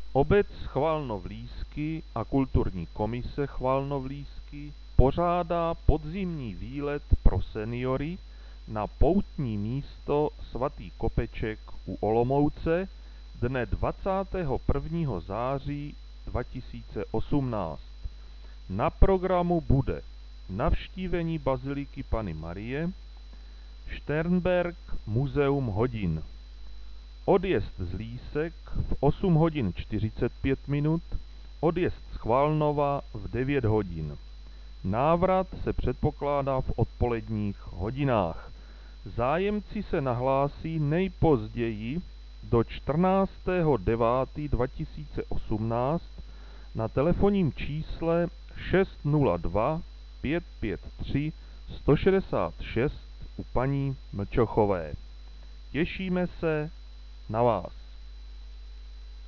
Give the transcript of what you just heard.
Obec Chvalnovlísky a kulturní komise Chvalnovlísky pořádá podzimní výlet pro seniory na poutní místo Svatý Kopeček u Olomouce dne 21. září 2018. Na programu bude navštívení baziliky Panny Marie, Šternberk Muzeum hodin, odjezd z Lísek v 8 hodin 45 minut, odjezd z Chvalnova v 9 hodin. Návrat se předpokládá v odpoledních hodinách. Zájemci se nahlásí nejpozději do 14.9.2018 na telefonním čísle 602 553 166 u paní Mlčochové. Těšíme se na vás.